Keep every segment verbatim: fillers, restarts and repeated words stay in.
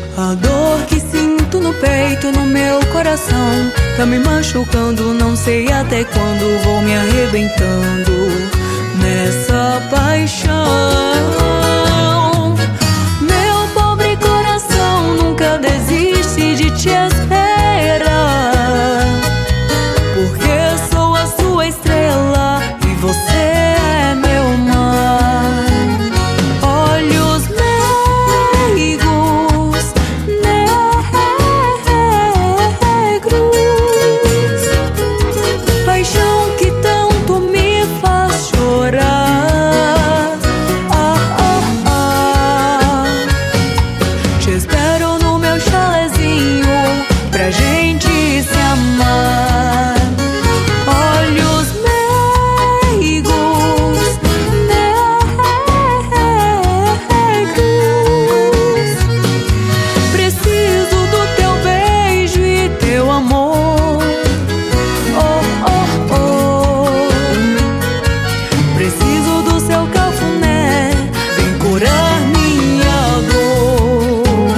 A dor que sinto no peito, no meu coração, tá me machucando, não sei até quando vou me arrebentando nessa paixão. Meu pobre coração nunca desiste de te esperar, porque sou a sua estrela e você é meu mar. Olhos meigos, negros, paixão que tanto me faz chorar. Ah, ah, ah. Te espero no meu chalezinho pra gente se amar. Olhos meigos, negros, preciso do teu beijo e teu amor. Oh, oh, oh. Preciso do seu cafuné, vem curar minha dor.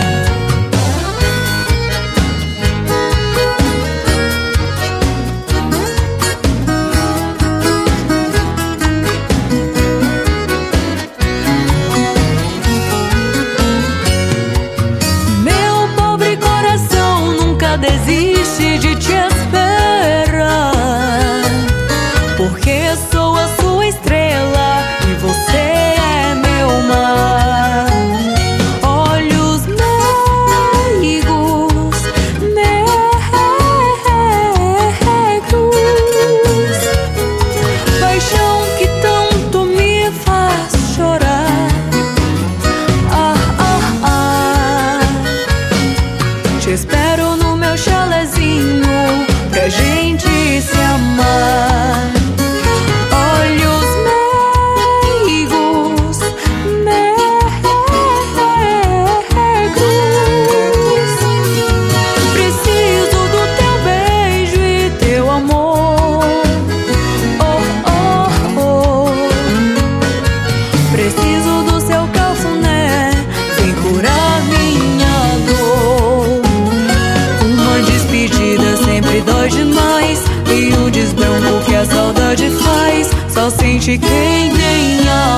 Meu pobre coração nunca desiste de te esperar, porque sou a sua estrela e você é meu mar. Olhos meigos, negros, paixão que tanto me faz chorar. Ah, ah, ah. Te espero no meu chalezinho pra gente se amar. Olhos meigos, negros, preciso do teu beijo e teu amor. Oh, oh, oh. Preciso do seu cafuné, vem curar minha dor. Uma despedida sempre dói demais, e o desbranco que a saudade faz só sente quem tem amor.